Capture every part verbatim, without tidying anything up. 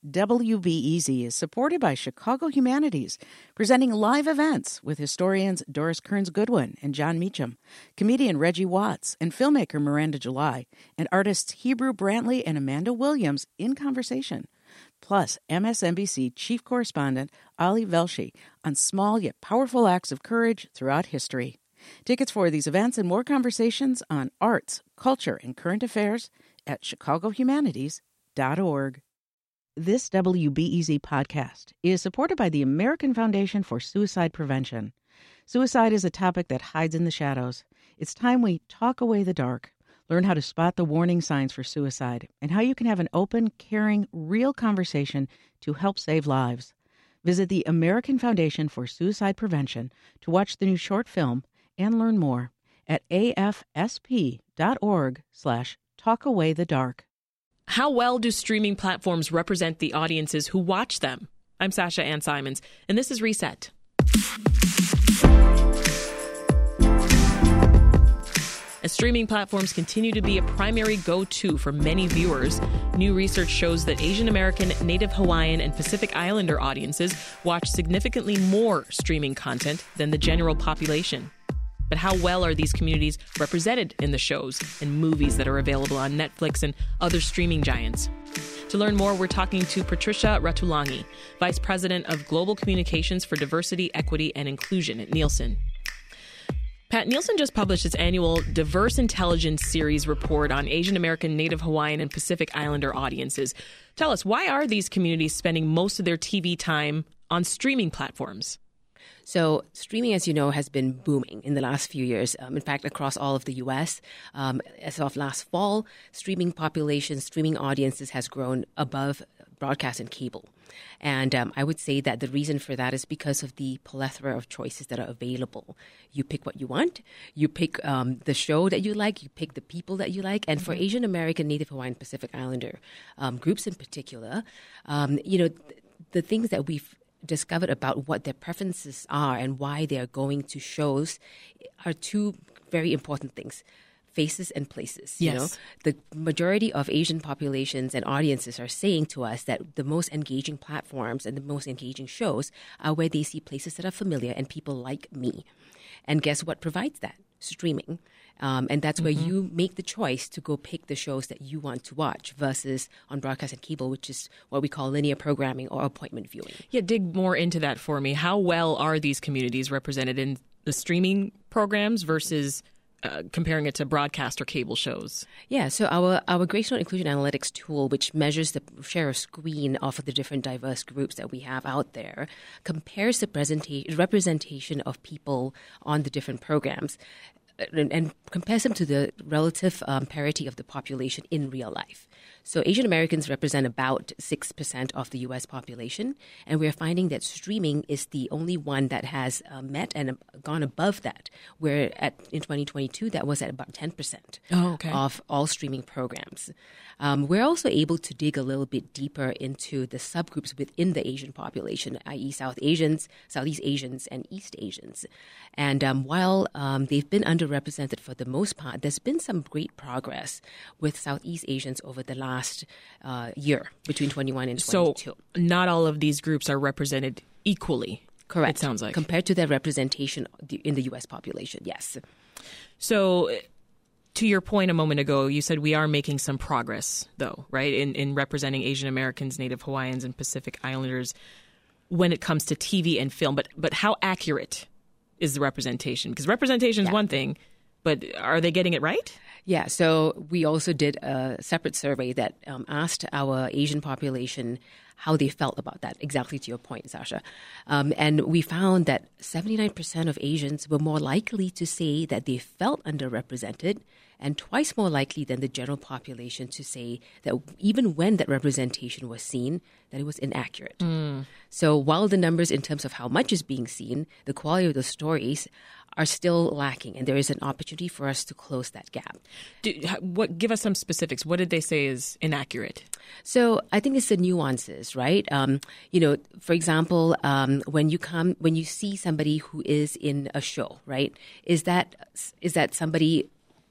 W B E Z is supported by Chicago Humanities, presenting live events with historians Doris Kearns Goodwin and John Meacham, comedian Reggie Watts, and filmmaker Miranda July, and artists Hebrew Brantley and Amanda Williams in conversation. Plus, M S N B C chief correspondent Ali Velshi on small yet powerful acts of courage throughout history. Tickets for these events and more conversations on arts, culture, and current affairs at chicago humanities dot org. This W B E Z podcast is supported by the American Foundation for Suicide Prevention. Suicide is a topic that hides in the shadows. It's time we talk away the dark, learn how to spot the warning signs for suicide, and how you can have an open, caring, real conversation to help save lives. Visit the American Foundation for Suicide Prevention to watch the new short film and learn more at afsp.org slash talkawaythedark. How well do streaming platforms represent the audiences who watch them? I'm Sasha Ann Simons, and this is Reset. As streaming platforms continue to be a primary go-to for many viewers, new research shows that Asian American, Native Hawaiian, and Pacific Islander audiences watch significantly more streaming content than the general population. But how well are these communities represented in the shows and movies that are available on Netflix and other streaming giants? To learn more, we're talking to Patricia Ratulangi, Vice President of Global Communications for Diversity, Equity, and Inclusion at Nielsen. Pat, Nielsen just published its annual Diverse Intelligence Series report on Asian American, Native Hawaiian, and Pacific Islander audiences. Tell us, why are these communities spending most of their T V time on streaming platforms? So streaming, as you know, has been booming in the last few years. Um, in fact, across all of the U S, um, as of last fall, streaming populations, streaming audiences has grown above broadcast and cable. And um, I would say that the reason for that is because of the plethora of choices that are available. You pick what you want. You pick um, the show that you like. You pick the people that you like. And for Asian American, Native Hawaiian, Pacific Islander um, groups in particular, um, you know, th- the things that we've discovered about what their preferences are and why they are going to shows are two very important things. Faces and places. You yes. know, the majority of Asian populations and audiences are saying to us that the most engaging platforms and the most engaging shows are where they see places that are familiar and people like me. And guess what provides that? Streaming. Um, and that's where mm-hmm. you make the choice to go pick the shows that you want to watch versus on broadcast and cable, which is what we call linear programming or appointment viewing. Yeah, dig more into that for me. How well are these communities represented in the streaming programs versus Uh, comparing it to broadcast or cable shows? Yeah, so our, our Greystone Inclusion Analytics tool, which measures the share of screen of the different diverse groups that we have out there, compares the presenta- representation of people on the different programs and, and compares them to the relative um, parity of the population in real life. So Asian Americans represent about six percent of the U S population, and we're finding that streaming is the only one that has uh, met and uh, gone above that, where at in twenty twenty-two, that was at about ten percent oh, okay. of all streaming programs. Um, we're also able to dig a little bit deeper into the subgroups within the Asian population, that is. South Asians, Southeast Asians, and East Asians. And um, while um, they've been underrepresented for the most part, there's been some great progress with Southeast Asians over the last uh, year, between twenty-one and twenty-two. So not all of these groups are represented equally. Correct. It sounds like. Compared to their representation in the U S population, yes. So to your point a moment ago, you said we are making some progress, though, right, in, in representing Asian Americans, Native Hawaiians, and Pacific Islanders when it comes to T V and film. But but how accurate is the representation? Because representation is yeah. one thing, but are they getting it right? Yeah, so we also did a separate survey that um, asked our Asian population how they felt about that, exactly to your point, Sasha. Um, and we found that seventy-nine percent of Asians were more likely to say that they felt underrepresented and twice more likely than the general population to say that even when that representation was seen, that it was inaccurate. Mm. So while the numbers in terms of how much is being seen, the quality of the stories are still lacking, and there is an opportunity for us to close that gap. Do, what? Give us some specifics. What did they say is inaccurate? So I think it's the nuances, right? Um, you know, for example, um, when you come, when you see somebody who is in a show, right? Is that is that somebody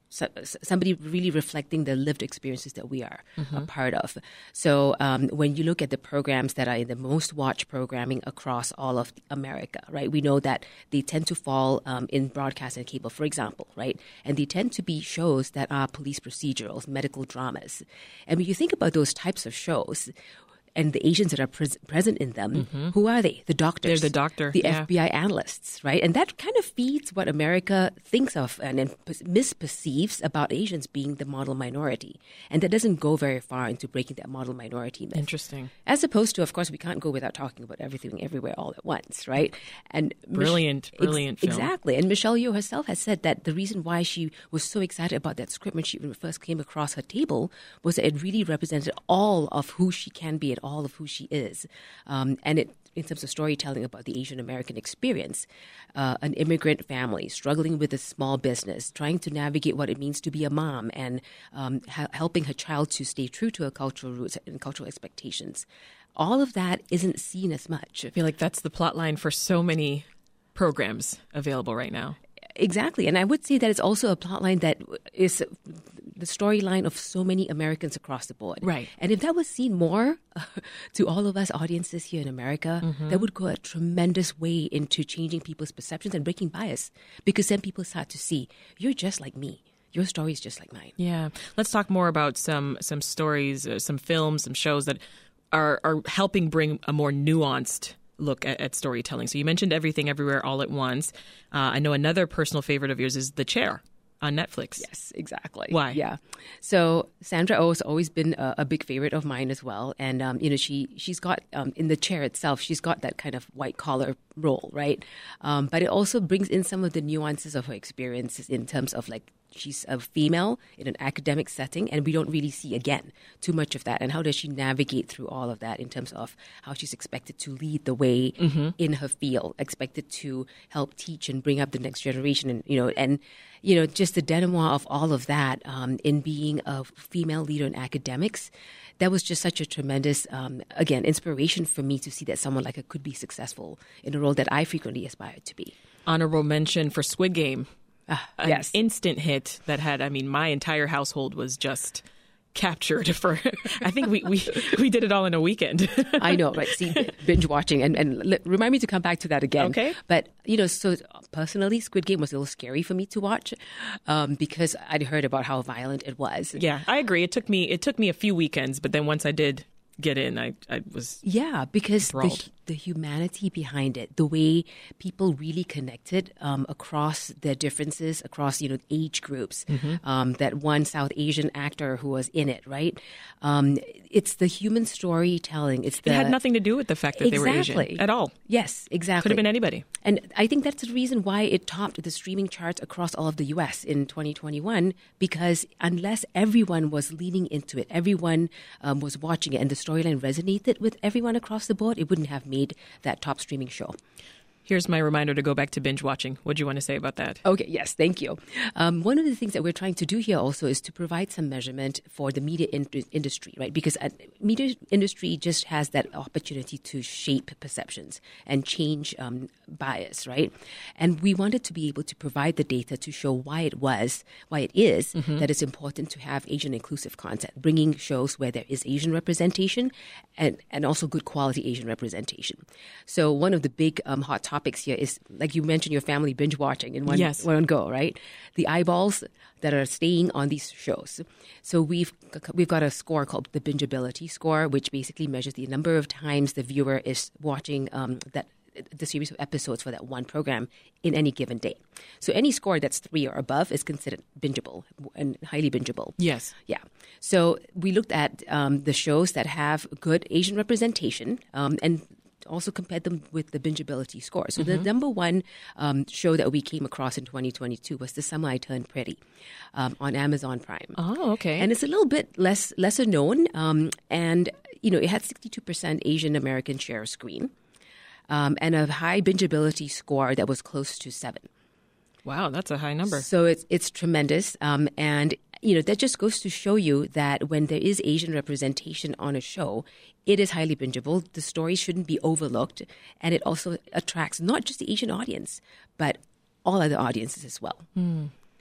so, somebody really reflecting the lived experiences that we are mm-hmm. a part of. So um, when you look at the programs that are in the most watched programming across all of America, right, we know that they tend to fall um, in broadcast and cable, for example, right? And they tend to be shows that are police procedurals, medical dramas. And when you think about those types of shows, and the Asians that are pres- present in them, mm-hmm. who are they? The doctors. They're the doctor. The yeah. F B I analysts, right? And that kind of feeds what America thinks of and, and misperceives about Asians being the model minority. And that doesn't go very far into breaking that model minority myth. Interesting. As opposed to, of course, we can't go without talking about everything everywhere all at once, right? And Brilliant, Mich- brilliant ex- film. Exactly. And Michelle Yeoh herself has said that the reason why she was so excited about that script when she first came across her table was that it really represented all of who she can be and all of who she is. Is. Um, and it, in terms of storytelling about the Asian American experience, uh, an immigrant family struggling with a small business, trying to navigate what it means to be a mom, and um, ha- helping her child to stay true to her cultural roots and cultural expectations. All of that isn't seen as much. I feel like that's the plot line for so many programs available right now. Exactly. And I would say that it's also a plotline that is the storyline of so many Americans across the board. Right. And if that was seen more uh, to all of us audiences here in America, mm-hmm. that would go a tremendous way into changing people's perceptions and breaking bias. Because then people start to see, you're just like me. Your story is just like mine. Yeah. Let's talk more about some some stories, uh, some films, some shows that are, are helping bring a more nuanced look at, at storytelling. So you mentioned Everything Everywhere All at Once. Uh, I know another personal favorite of yours is The Chair on Netflix. Yes, exactly. Why? Yeah. So Sandra Oh has always been a, a big favorite of mine as well. And, um, you know, she, she's got, um, in The Chair itself, she's got that kind of white collar role, right? Um, but it also brings in some of the nuances of her experiences in terms of like, she's a female in an academic setting, and we don't really see, again, too much of that. And how does she navigate through all of that in terms of how she's expected to lead the way mm-hmm. in her field, expected to help teach and bring up the next generation, and, you know, and, you know, just the denouement of all of that um, in being a female leader in academics. That was just such a tremendous, um, again, inspiration for me to see that someone like her could be successful in a role that I frequently aspired to be. Honorable mention for Squid Game. Uh, An yes. instant hit that had, I mean, my entire household was just captured for, I think we, we, we did it all in a weekend. I know, right? See, binge watching, and, and l- remind me to come back to that again. Okay. But, you know, so personally, Squid Game was a little scary for me to watch um, because I'd heard about how violent it was. Yeah, I agree. It took me, it took me a few weekends, but then once I did get in, I, I was Yeah, because enthralled. the, the humanity behind it, the way people really connected um, across their differences, across, you know, age groups. Mm-hmm. Um, that one South Asian actor who was in it, right? Um, it's the human storytelling. It's the, it had nothing to do with the fact that exactly. they were Asian at all. Yes, exactly. Could have been anybody. And I think that's the reason why it topped the streaming charts across all of the U S in twenty twenty-one, because unless everyone was leaning into it, everyone um, was watching it, and the storyline resonated with everyone across the board, it wouldn't have made that top streaming show. Here's my reminder to go back to binge watching. What do you want to say about that? Okay, yes, thank you. Um, one of the things that we're trying to do here also is to provide some measurement for the media in- industry, right? Because uh, media industry just has that opportunity to shape perceptions and change um, bias, right? And we wanted to be able to provide the data to show why it was, why it is mm-hmm. that it's important to have Asian inclusive content, bringing shows where there is Asian representation and, and also good quality Asian representation. So one of the big um, hot topics here is, like you mentioned, your family binge watching in one, yes. one go, right? The eyeballs that are staying on these shows. So we've we've got a score called the bingeability score, which basically measures the number of times the viewer is watching um, that the series of episodes for that one program in any given day. So any score that's three or above is considered bingeable and highly bingeable. Yes. Yeah. So we looked at um, the shows that have good Asian representation um, and also compared them with the bingeability score. So mm-hmm. the number one um, show that we came across in twenty twenty-two was The Summer I Turned Pretty um, on Amazon Prime. Oh, okay. And it's a little bit less lesser known. Um, and, you know, it had sixty-two percent Asian American share of screen um, and a high bingeability score that was close to seven. Wow, that's a high number. So it's it's tremendous. Um, and, you know, that just goes to show you that when there is Asian representation on a show, it is highly bingeable. The story shouldn't be overlooked. And it also attracts not just the Asian audience, but all other audiences as well. Mm.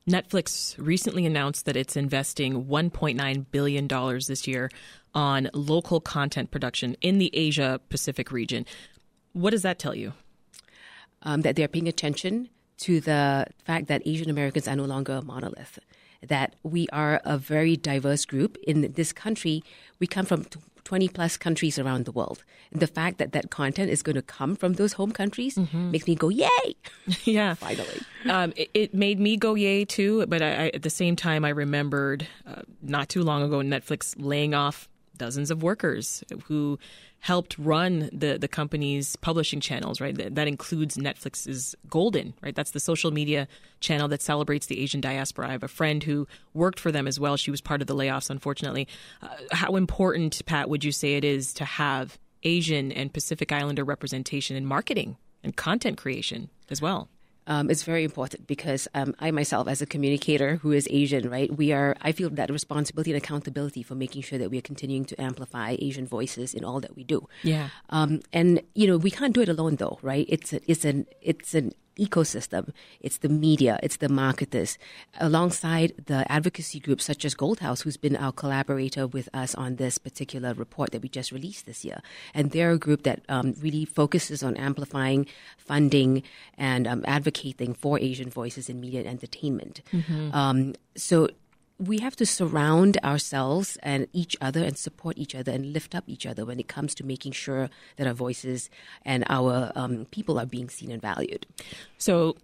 Netflix recently announced that it's investing one point nine billion dollars this year on local content production in the Asia-Pacific region. What does that tell you? Um, that they're paying attention to the fact that Asian Americans are no longer a monolith, that we are a very diverse group. In this country, we come from twenty plus countries around the world. And the fact that that content is going to come from those home countries mm-hmm. makes me go, yay! Yeah. Finally. Um, it, it made me go yay too, but I, I, at the same time, I remembered uh, not too long ago Netflix laying off dozens of workers who helped run the, the company's publishing channels, right? That, that includes Netflix's Golden, right? That's the social media channel that celebrates the Asian diaspora. I have a friend who worked for them as well. She was part of the layoffs, unfortunately. Uh, how important, Pat, would you say it is to have Asian and Pacific Islander representation in marketing and content creation as well? Um, it's very important because um, I myself, as a communicator who is Asian, right, we are. I feel that responsibility and accountability for making sure that we are continuing to amplify Asian voices in all that we do. Yeah. Um, and you know, we can't do it alone, though, right? It's a, it's an it's an ecosystem. It's the media. It's the marketers, alongside the advocacy groups such as Gold House, who's been our collaborator with us on this particular report that we just released this year. And they're a group that um, really focuses on amplifying, funding, and um, advocating for Asian voices in media and entertainment. Mm-hmm. Um, so we have to surround ourselves and each other and support each other and lift up each other when it comes to making sure that our voices and our um, people are being seen and valued. So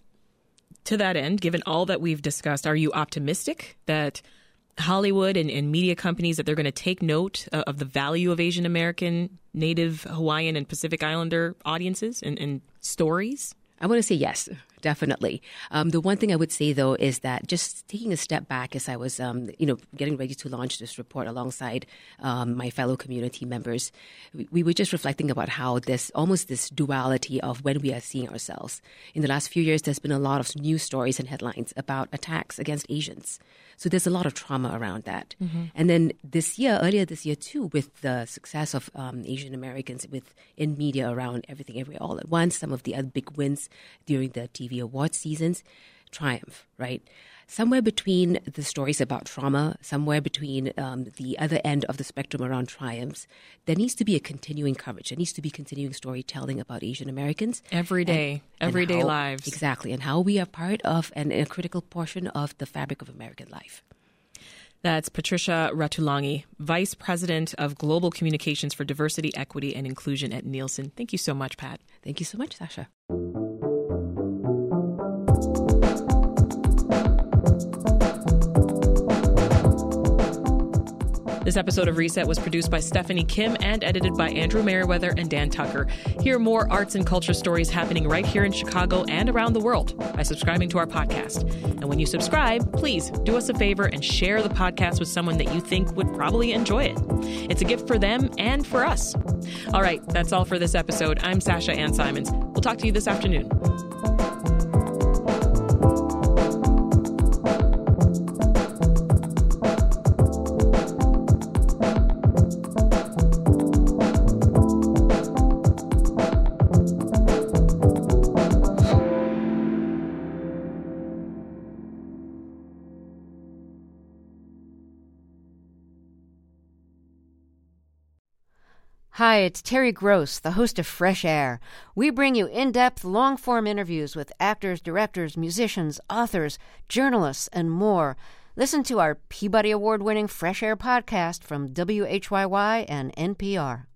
to that end, given all that we've discussed, are you optimistic that Hollywood and, and media companies, that they're going to take note uh, of the value of Asian American, Native Hawaiian, and Pacific Islander audiences and, and stories? I want to say yes, definitely. Um, the one thing I would say, though, is that just taking a step back as I was, um, you know, getting ready to launch this report alongside um, my fellow community members, we, we were just reflecting about how this, almost this duality of when we are seeing ourselves. In the last few years, there's been a lot of news stories and headlines about attacks against Asians. So there's a lot of trauma around that. Mm-hmm. And then this year, earlier this year too, with the success of um, Asian Americans with in media around everything, everywhere, all at once, some of the other big wins during the T V awards seasons, triumph, right? Somewhere between the stories about trauma, somewhere between um, the other end of the spectrum around triumphs, there needs to be a continuing coverage. There needs to be continuing storytelling about Asian Americans. Every day, and, everyday and how, lives. Exactly, and how we are part of and a critical portion of the fabric of American life. That's Patricia Ratulangi, Vice President of Global Communications for Diversity, Equity, and Inclusion at Nielsen. Thank you so much, Pat. Thank you so much, Sasha. This episode of Reset was produced by Stephanie Kim and edited by Andrew Merriweather and Dan Tucker. Hear more arts and culture stories happening right here in Chicago and around the world by subscribing to our podcast. And when you subscribe, please do us a favor and share the podcast with someone that you think would probably enjoy it. It's a gift for them and for us. All right, that's all for this episode. I'm Sasha Ann Simons. We'll talk to you this afternoon. Hi, it's Terry Gross, the host of Fresh Air. We bring you in-depth, long-form interviews with actors, directors, musicians, authors, journalists, and more. Listen to our Peabody Award-winning Fresh Air podcast from W H Y Y and N P R.